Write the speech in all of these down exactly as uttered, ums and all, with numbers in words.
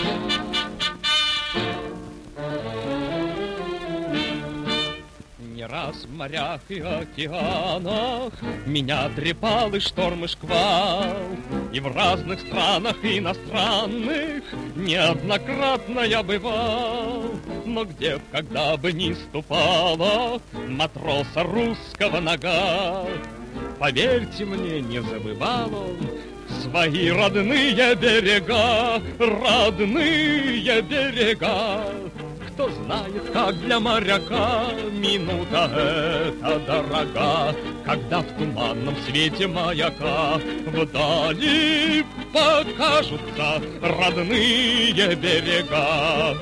Не раз в морях и океанах меня трепал и шторм, и шквал, и в разных странах иностранных неоднократно я бывал. Но где б, когда бы ни ступала матроса русского нога, поверьте мне, не забывал он свои родные берега, родные берега. Кто знает, как для моряка минута эта дорога, когда в туманном свете маяка вдали покажутся родные берега.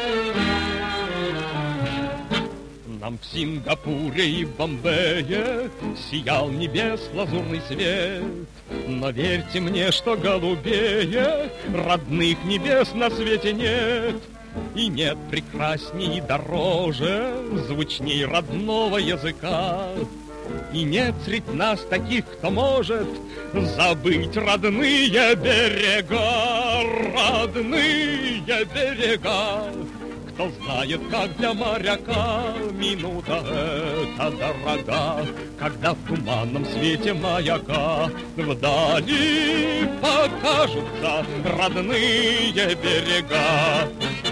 Нам в Сингапуре и Бомбее сиял небес лазурный свет, но верьте мне, что голубее родных небес на свете нет. И нет прекрасней и дороже, звучней родного языка. И нет средь нас таких, кто может забыть родные берега, родные берега. Кто знает, как для моряка минута эта дорога, когда в туманном свете маяка вдали покажутся родные берега.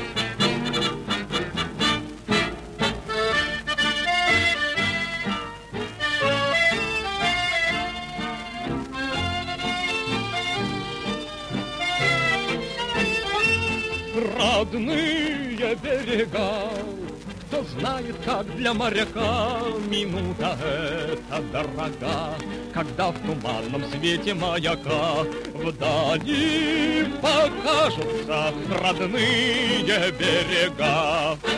Родные берега, кто знает, как для моряка минута эта дорога, когда в туманном свете маяка вдали покажутся родные берега.